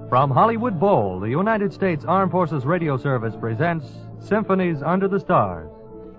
From Hollywood Bowl, the United States Armed Forces Radio Service presents Symphonies Under the Stars.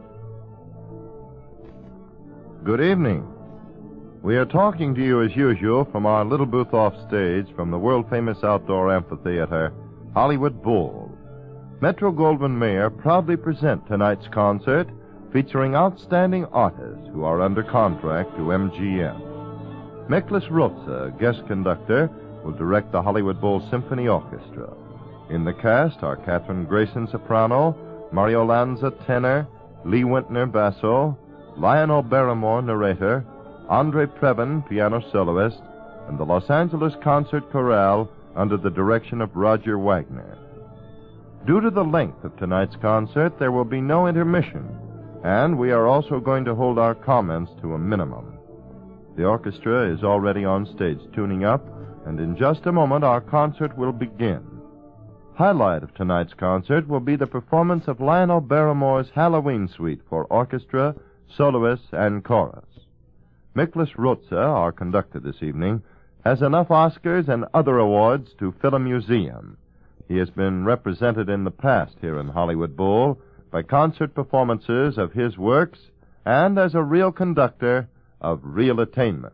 Good evening. We are talking to you as usual from our little booth off stage from the world-famous outdoor amphitheater, Hollywood Bowl. Metro-Goldwyn-Mayer proudly present tonight's concert featuring outstanding artists who are under contract to MGM. Miklas Rozsa, guest conductor, will direct the Hollywood Bowl Symphony Orchestra. In the cast are Katherine Grayson, soprano, Mario Lanza, tenor, Lee Wintner, basso, Lionel Barrymore, narrator, Andre Previn, piano soloist, and the Los Angeles Concert Chorale under the direction of Roger Wagner. Due to the length of tonight's concert, there will be no intermission, and we are also going to hold our comments to a minimum. The orchestra is already on stage tuning up, and in just a moment our concert will begin. Highlight of tonight's concert will be the performance of Lionel Barrymore's Halloween Suite for orchestra, soloists, and chorus. Miklas Rozsa, our conductor this evening, has enough Oscars and other awards to fill a museum. He has been represented in the past here in Hollywood Bowl by concert performances of his works and as a real conductor of real attainments.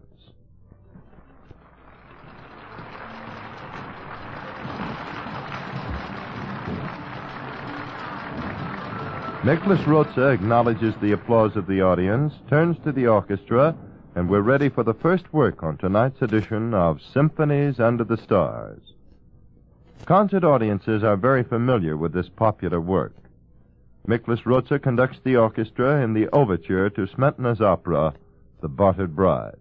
Miklas Rozsa acknowledges the applause of the audience, turns to the orchestra, and we're ready for the first work on tonight's edition of Symphonies Under the Stars. Concert audiences are very familiar with this popular work. Miklas Rozsa conducts the orchestra in the overture to Smetana's opera, The Bartered Bride.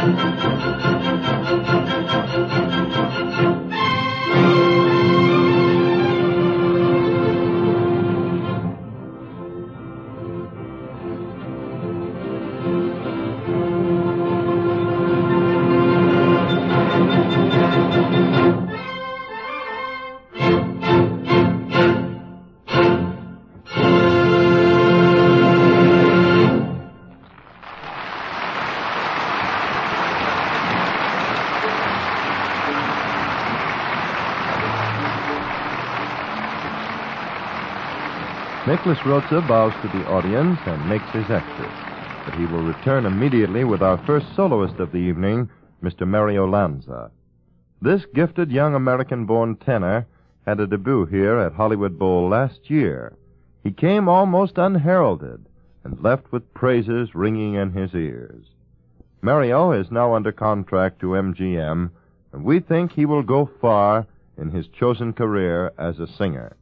Nicholas Roza bows to the audience and makes his exit, but he will return immediately with our first soloist of the evening, Mr. Mario Lanza. This gifted young American-born tenor had a debut here at Hollywood Bowl last year. He came almost unheralded and left with praises ringing in his ears. Mario is now under contract to MGM, and we think he will go far in his chosen career as a singer.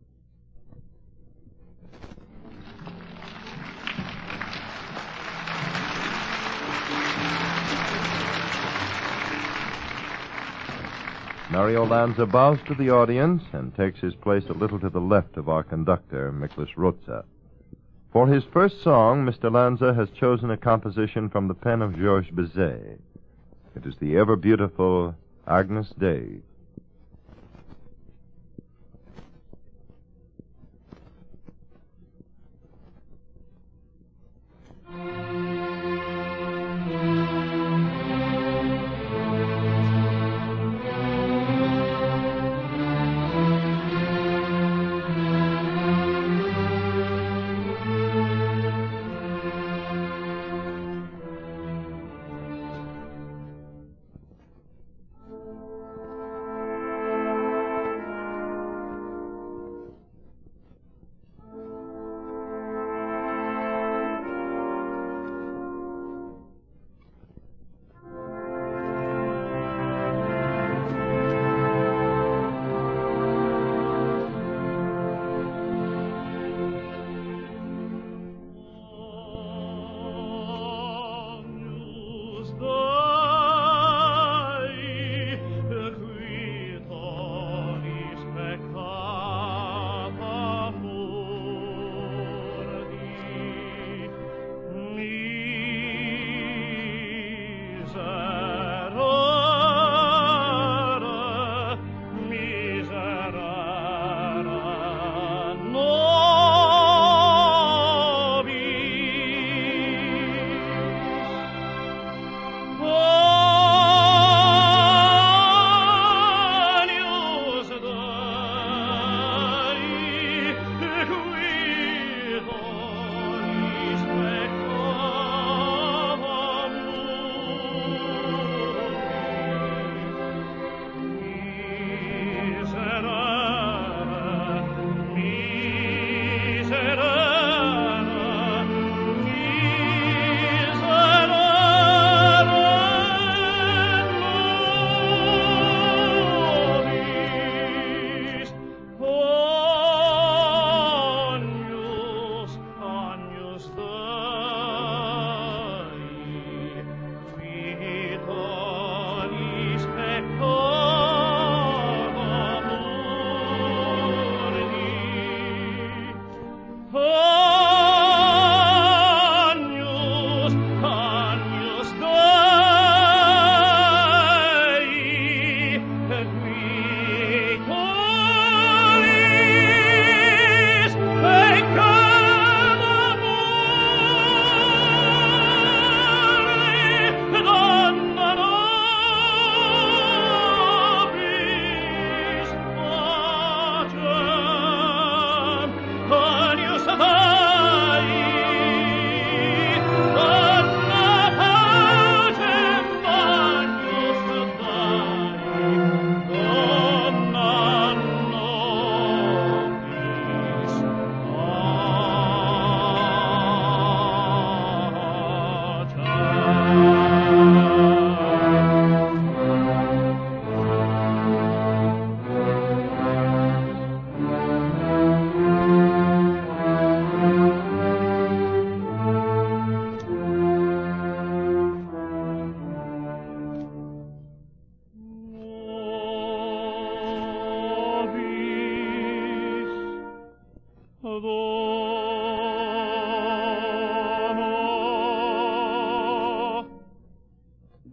Mario Lanza bows to the audience and takes his place a little to the left of our conductor, Nicholas Roza. For his first song, Mr. Lanza has chosen a composition from the pen of Georges Bizet. It is the ever-beautiful Agnus Dei.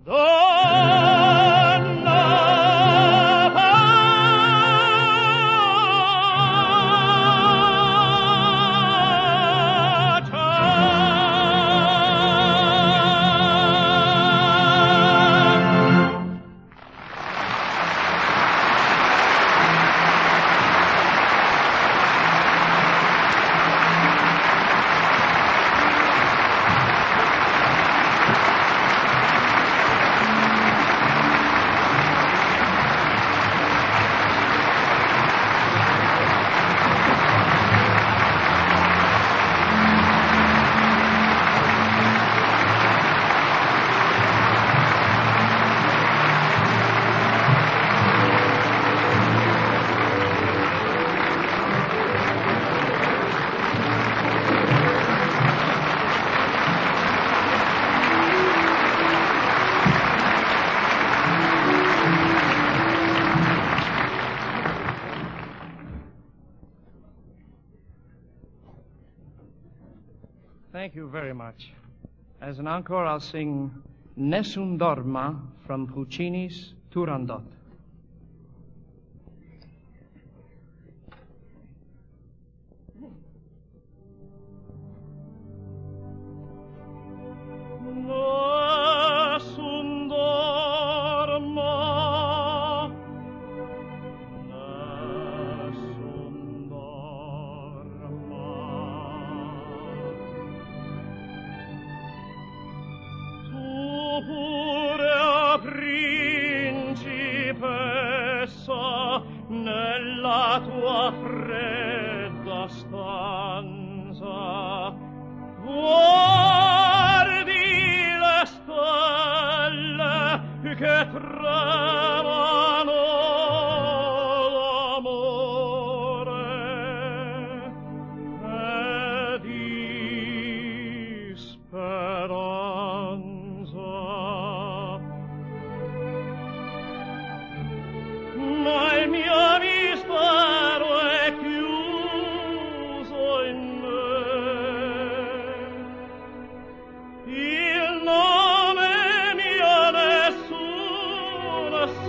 Thank you very much. As an encore, I'll sing Nessun Dorma from Puccini's Turandot. Nessun dorma, nessun dorma. Tu pure, principessa, nella tua fredda stanza, guardi le stelle che tremano d'amore e di speranza. Ma il mio mistero è chiuso in me. Il nome mio nessuno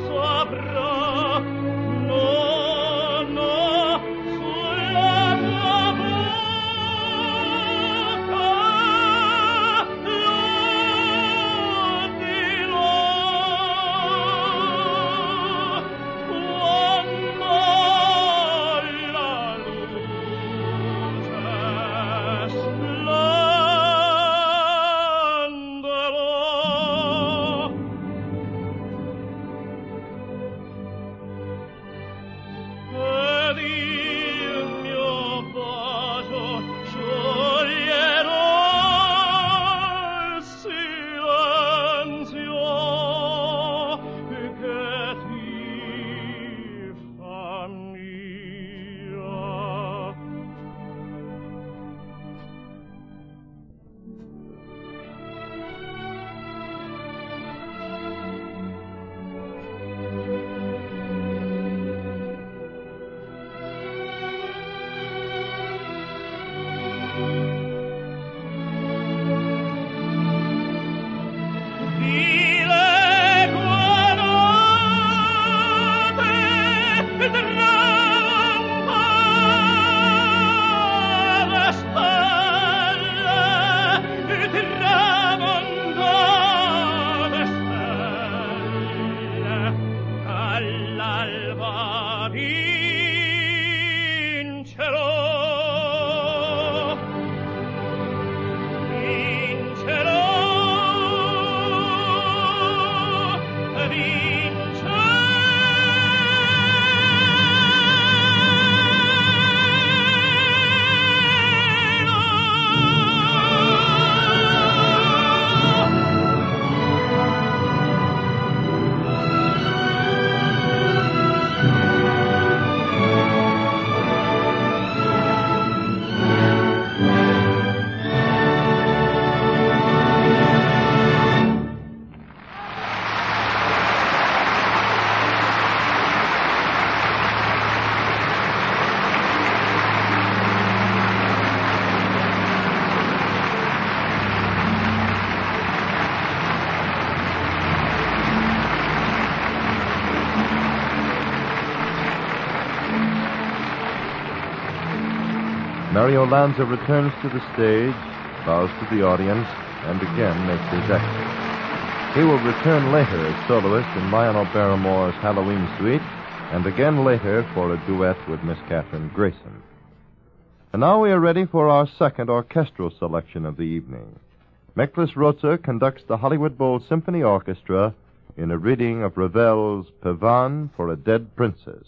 Mario Lanza returns to the stage, bows to the audience, and again makes his exit. He will return later as soloist in Lionel Barrymore's Halloween Suite, and again later for a duet with Miss Katherine Grayson. And now we are ready for our second orchestral selection of the evening. Meklis Roza conducts the Hollywood Bowl Symphony Orchestra in a reading of Ravel's Pavane for a Dead Princess.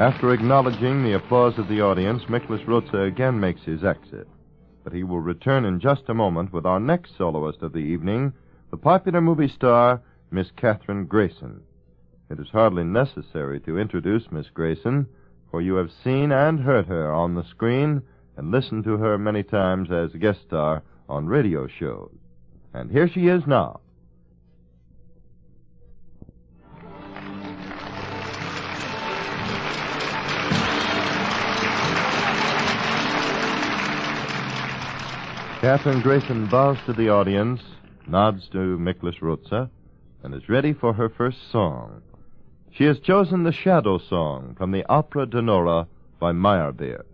After acknowledging the applause of the audience, Miklas Rotze again makes his exit. But he will return in just a moment with our next soloist of the evening, the popular movie star, Miss Kathryn Grayson. It is hardly necessary to introduce Miss Grayson, for you have seen and heard her on the screen and listened to her many times as a guest star on radio shows. And here she is now. Kathryn Grayson bows to the audience, nods to Miklas Rotze, and is ready for her first song. She has chosen the Shadow Song from the Opera d'Onora by Meyerbeer.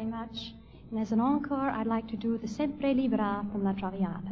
very much. And as an encore, I'd like to do the Sempre Libera from La Traviata.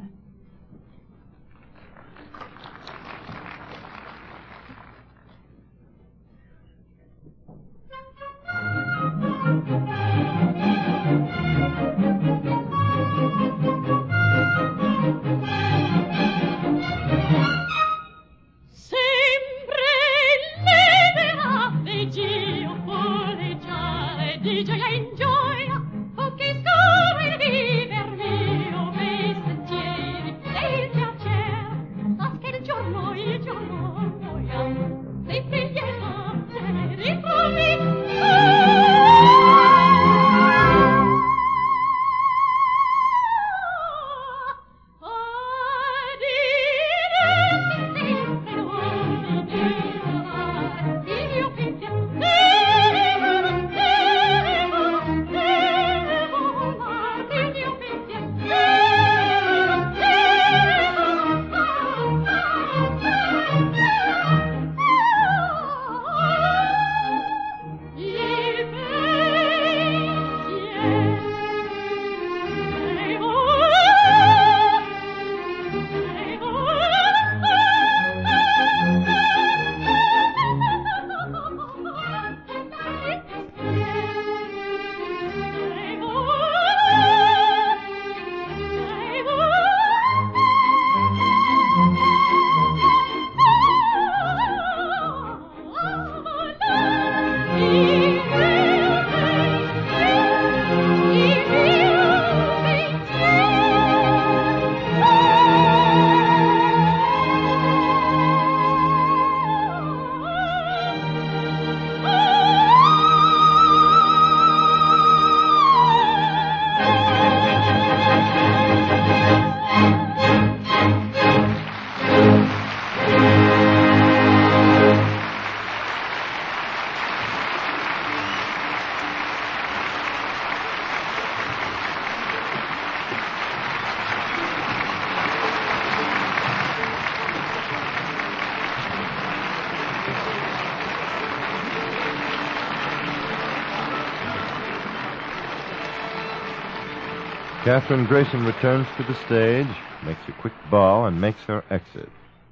Catherine Grayson returns to the stage, makes a quick bow, and makes her exit.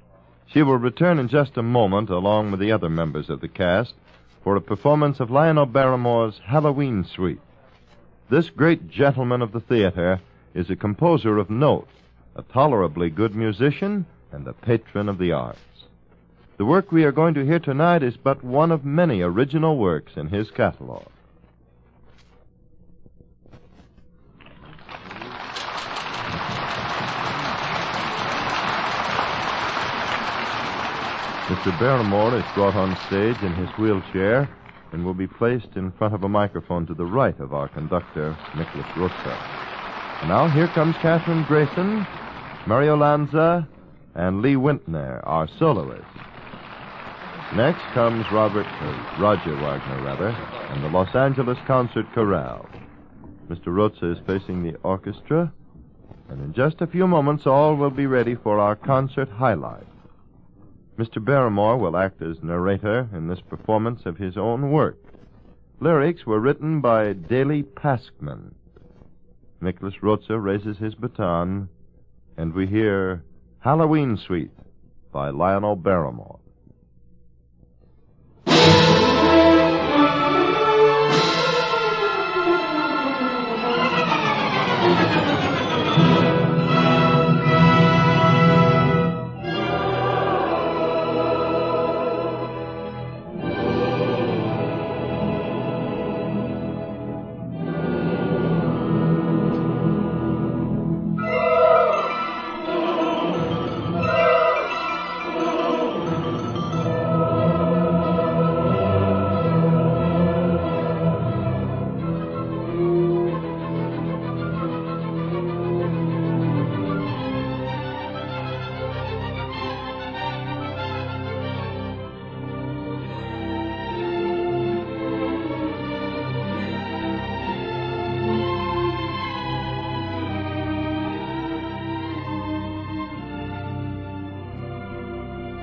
She will return in just a moment, along with the other members of the cast, for a performance of Lionel Barrymore's Halloween Suite. This great gentleman of the theater is a composer of note, a tolerably good musician, and a patron of the arts. The work we are going to hear tonight is but one of many original works in his catalog. Mr. Barrymore is brought on stage in his wheelchair and will be placed in front of a microphone to the right of our conductor, Nicholas Rotza. And now here comes Catherine Grayson, Mario Lanza, and Lee Wintner, our soloists. Next comes Roger Wagner, and the Los Angeles Concert Chorale. Mr. Rotza is facing the orchestra, and in just a few moments all will be ready for our concert highlight. Mr. Barrymore will act as narrator in this performance of his own work. Lyrics were written by Daley Paskman. Nicholas Rotza raises his baton, and we hear Halloween Suite by Lionel Barrymore.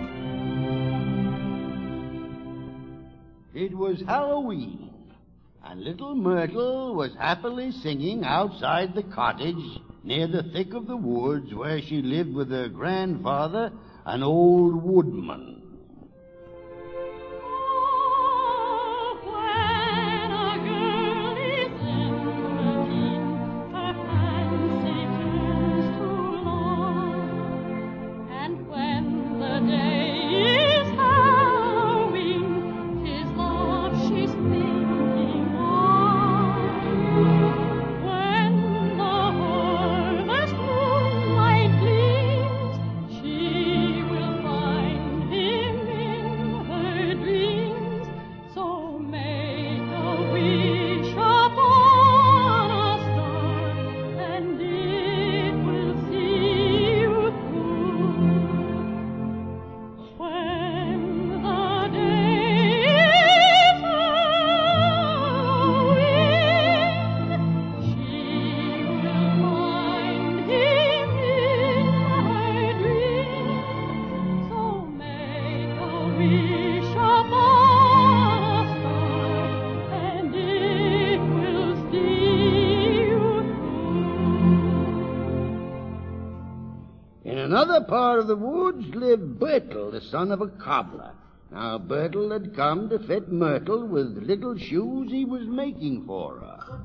It was Halloween, And little Myrtle was happily singing outside the cottage near the thick of the woods where she lived with her grandfather, an old woodman. In another part of the woods lived Bertel, the son of a cobbler. Now, Bertel had come to fit Myrtle with little shoes he was making for her.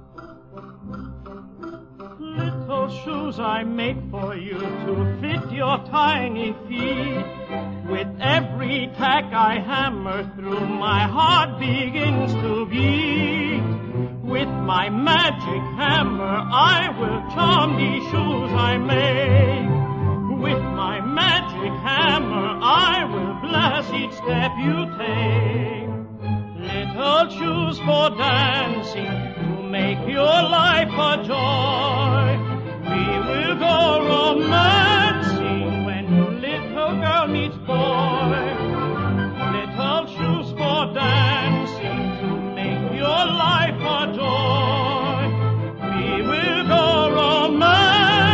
Little shoes I make for you to fit your tiny feet. With every tack I hammer through, my heart begins to beat. With my magic hammer I will charm these shoes I make. With my magic hammer I will bless each step you take. Little shoes for dancing to make your life a joy. We will go romancing when little girl meets boy. Little shoes for dancing to make your life a joy. We will go romancing.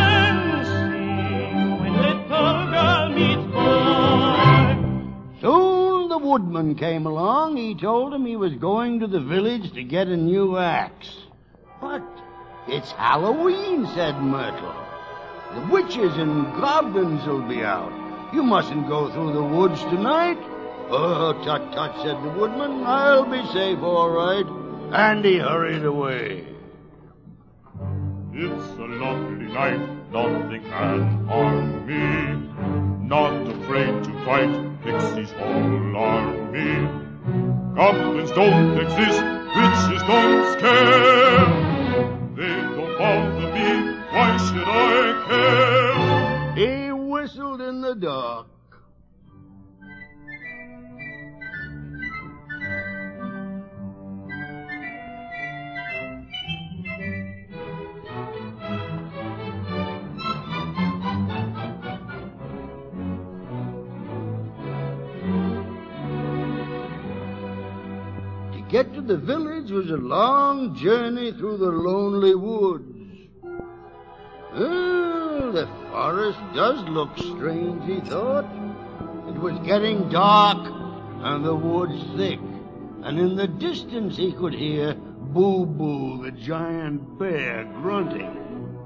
Soon the woodman came along. He told him he was going to the village to get a new axe. But it's Halloween, said Myrtle. The witches and goblins will be out. You mustn't go through the woods tonight. Oh, tut, tut, said the woodman. I'll be safe, all right. And he hurried away. It's a lovely night, nothing can harm me. Not afraid to fight, pixies all are me. Goblins don't exist, witches don't scare. They don't bother me, why should I care? He whistled in the dark. To get to the village was a long journey through the lonely woods. Oh, the forest does look strange, he thought. It was getting dark and the woods thick, and in the distance he could hear Boo Boo, the giant bear, grunting.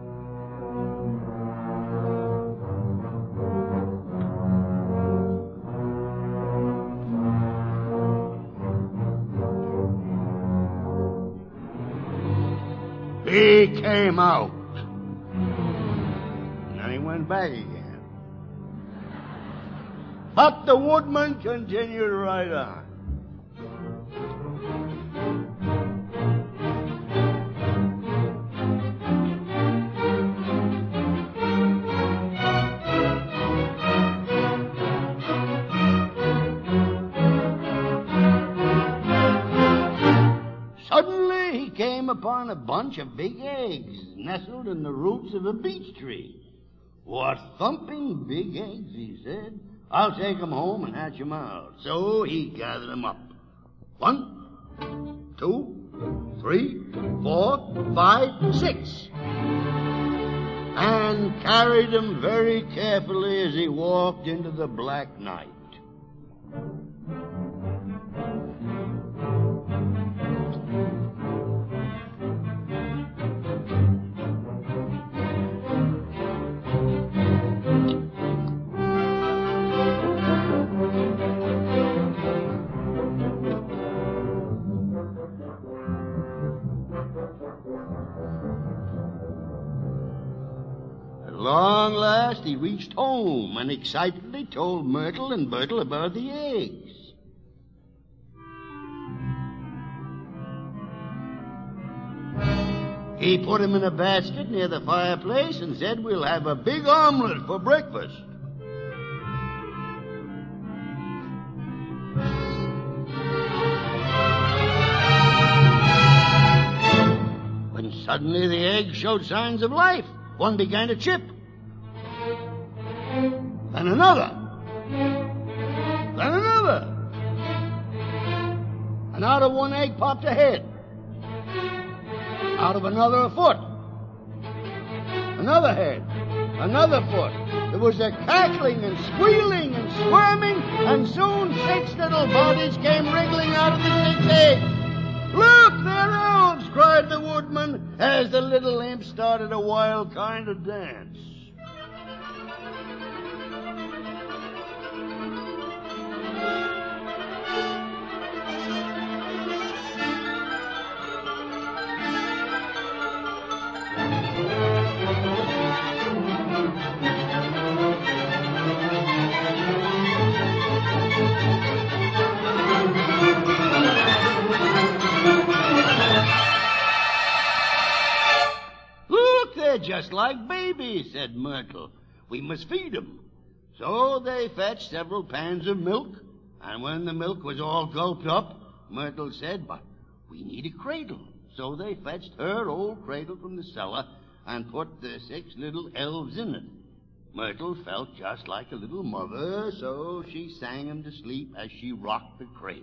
He came out. Then he went back again. But the woodman continued right on. Suddenly he came upon a bunch of big eggs nestled in the roots of a beech tree. What thumping big eggs, he said. I'll take 'em home and hatch 'em out. So he gathered 'em up. 1, 2, 3, 4, 5, 6. And carried 'em very carefully as he walked into the black night. long last, he reached home and excitedly told Myrtle and Bertle about the eggs. He put him in a basket near the fireplace and said, "We'll have a big omelet for breakfast." When suddenly the egg showed signs of life. One began to chip. Then another. Then another. And out of one egg popped a head. Out of another, a foot. Another head. Another foot. There was a cackling and squealing and squirming, and soon 6 little bodies came wriggling out of the 6 eggs. "Look, they're elves!" cried the woodman, as the little imp started a wild kind of dance. "Just like babies," said Myrtle. "We must feed them." So they fetched several pans of milk, and when the milk was all gulped up, Myrtle said, "But we need a cradle." So they fetched her old cradle from the cellar and put the 6 little elves in it. Myrtle felt just like a little mother, so she sang them to sleep as she rocked the cradle.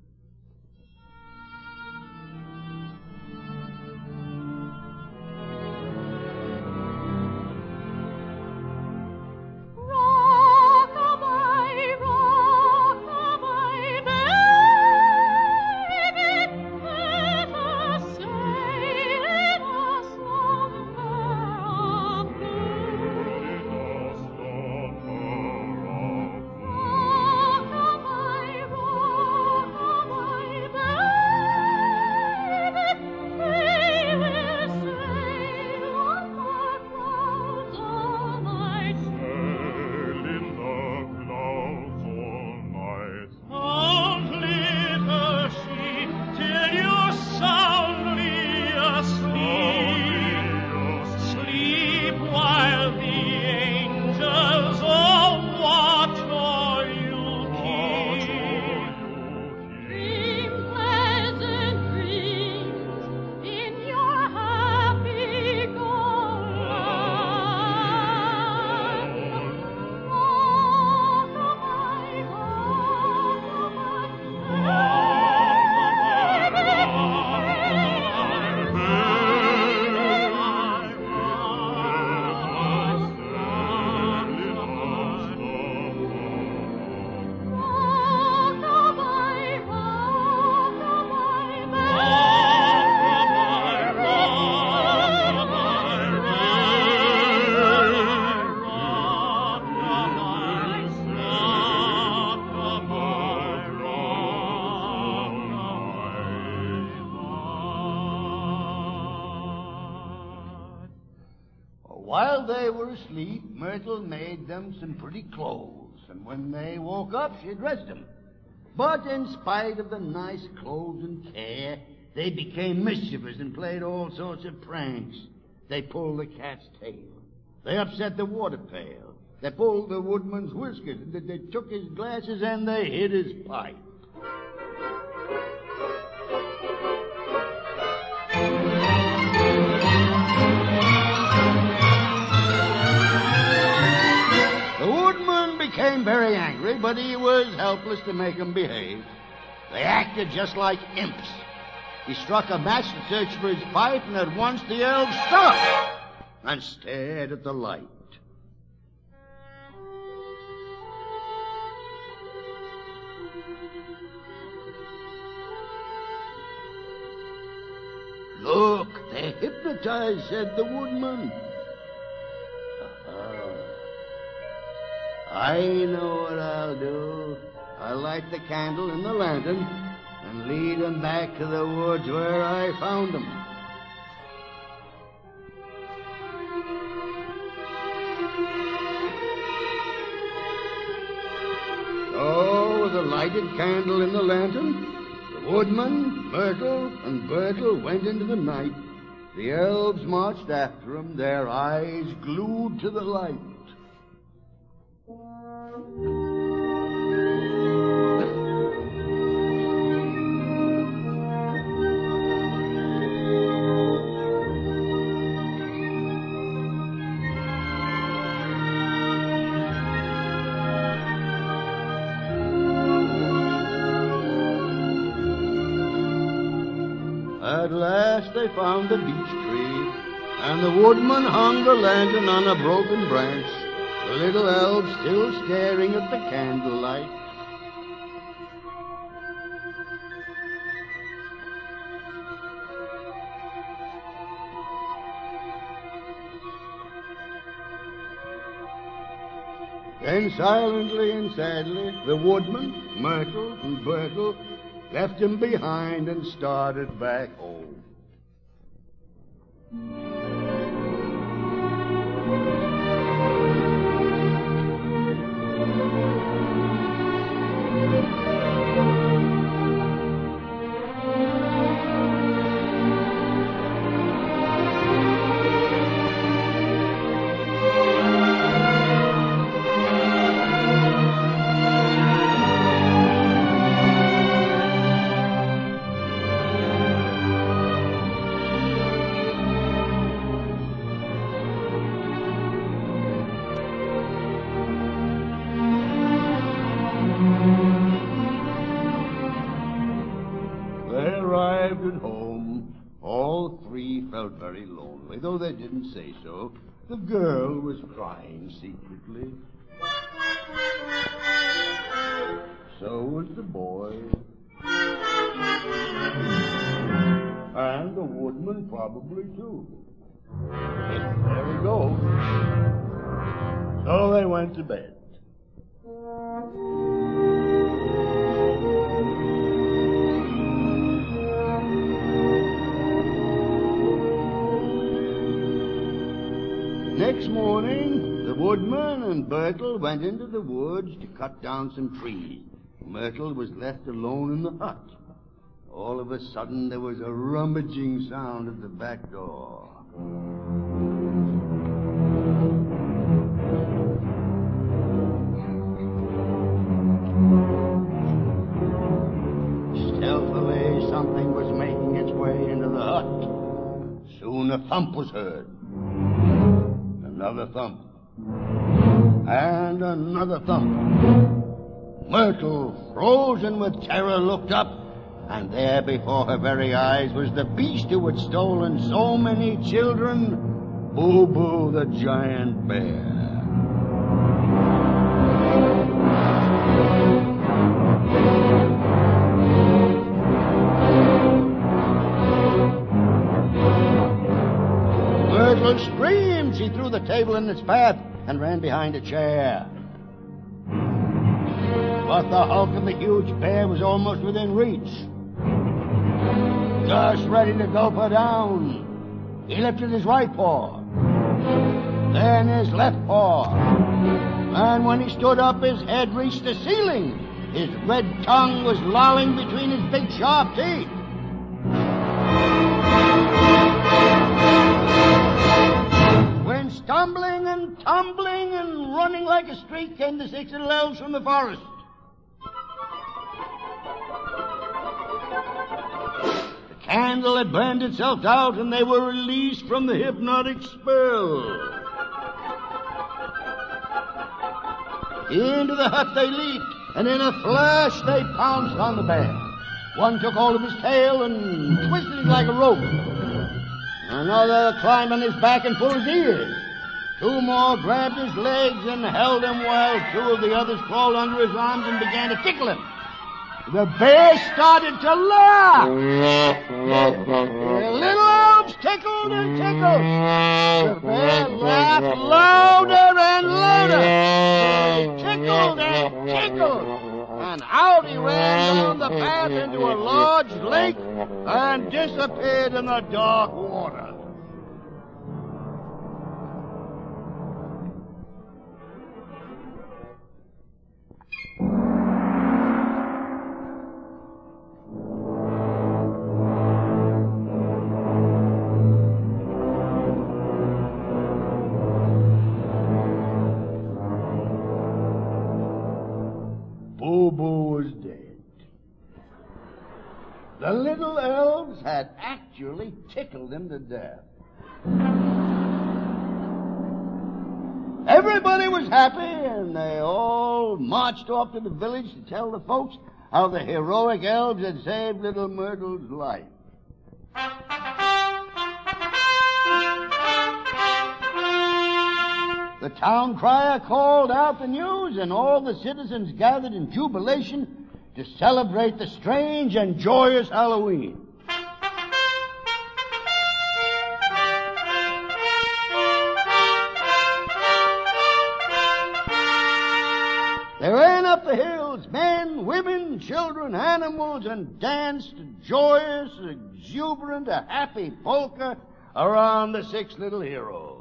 While they were asleep, Myrtle made them some pretty clothes, and when they woke up, she dressed them. But in spite of the nice clothes and care, they became mischievous and played all sorts of pranks. They pulled the cat's tail. They upset the water pail. They pulled the woodman's whiskers. They took his glasses and they hid his pipe. Became very angry, but he was helpless to make them behave. They acted just like imps. He struck a match to search for his pipe, and at once the elves stopped and stared at the light. "Look, they're hypnotized," said the woodman. "I know what I'll do. I'll light the candle in the lantern and lead them back to the woods where I found them." lighted candle in the lantern, the woodman, Myrtle, and Bertle went into the night. The elves marched after him, their eyes glued to the light. At last they found the beech tree, and the woodman hung the lantern on a broken branch, the little elves still staring at the candlelight. Then silently and sadly, the woodman, Myrtle, and Bertle left him behind and started back home. Felt very lonely, though they didn't say so. The girl was crying secretly. So was the boy. And the woodman probably, too. There we go. So they went to bed. Next morning, the woodman and Bertle went into the woods to cut down some trees. Myrtle was left alone in the hut. All of a sudden, there was a rummaging sound at the back door. Stealthily, something was making its way into the hut. Soon a thump was heard. Another thump. And another thump. Myrtle, frozen with terror, looked up, and there before her very eyes was the beast who had stolen so many children, Boo Boo the giant bear. Myrtle screamed. She threw the table in its path and ran behind a chair. But the hulk of the huge bear was almost within reach. Just ready to gulp her down. He lifted his right paw, then his left paw. And when he stood up, his head reached the ceiling. His red tongue was lolling between his big sharp teeth. Stumbling and tumbling and running like a streak came the 6 little elves from the forest. The candle had burned itself out, and they were released from the hypnotic spell. Into the hut they leaped, and in a flash they pounced on the bear. One took hold of his tail and twisted it like a rope. Another climbed on his back and pulled his ears. 2 more grabbed his legs and held him while 2 of the others crawled under his arms and began to tickle him. The bear started to laugh. The little elves tickled and tickled. The bear laughed louder and louder. He tickled and tickled. And out he ran down the path into a large lake and disappeared in the dark water. The little elves had actually tickled him to death. Everybody was happy, and they all marched off to the village to tell the folks how the heroic elves had saved little Myrtle's life. The town crier called out the news, and all the citizens gathered in jubilation to celebrate the strange and joyous Halloween. They ran up the hills, men, women, children, animals, and danced a joyous, exuberant, a happy polka around the 6 little heroes.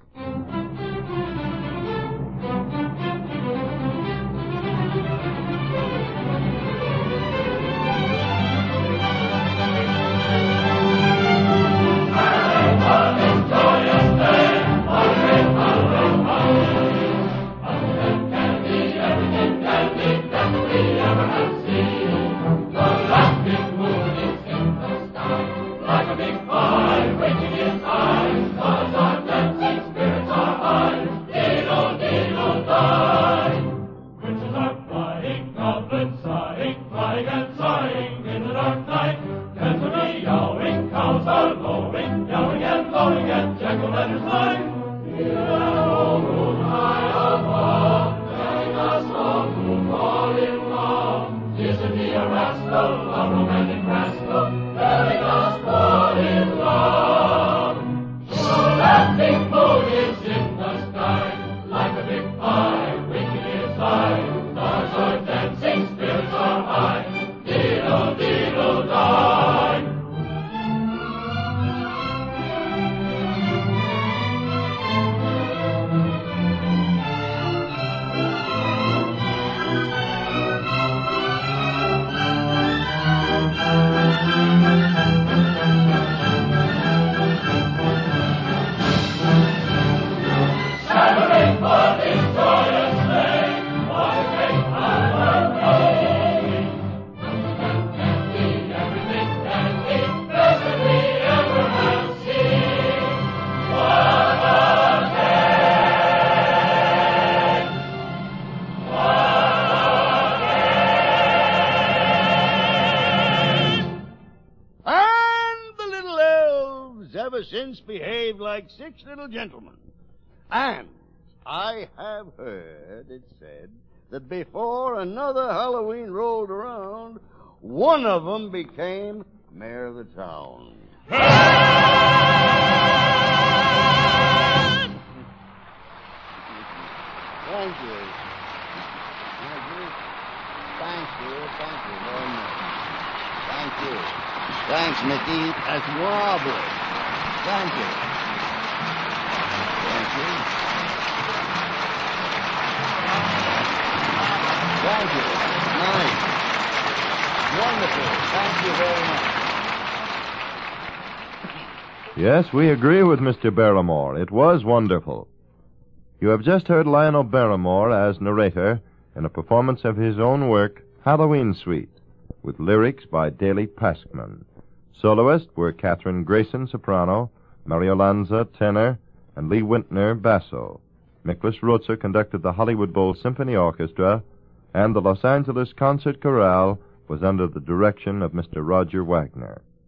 Since behaved like 6 little gentlemen. And I have heard it said that before another Halloween rolled around, one of them became mayor of the town. Thank you. Thank you very much. Thank you. Thanks, Mickey. That's wobbly. Thank you. Thank you. Thank you. Nice. Wonderful. Thank you very much. Yes, we agree with Mr. Barrymore. It was wonderful. You have just heard Lionel Barrymore as narrator in a performance of his own work, Halloween Suite, with lyrics by Daley Paskman. Soloists were Catherine Grayson, soprano, Mario Lanza, tenor, and Lee Wintner, basso. Miklas Rotzer conducted the Hollywood Bowl Symphony Orchestra, and the Los Angeles Concert Chorale was under the direction of Mr. Roger Wagner.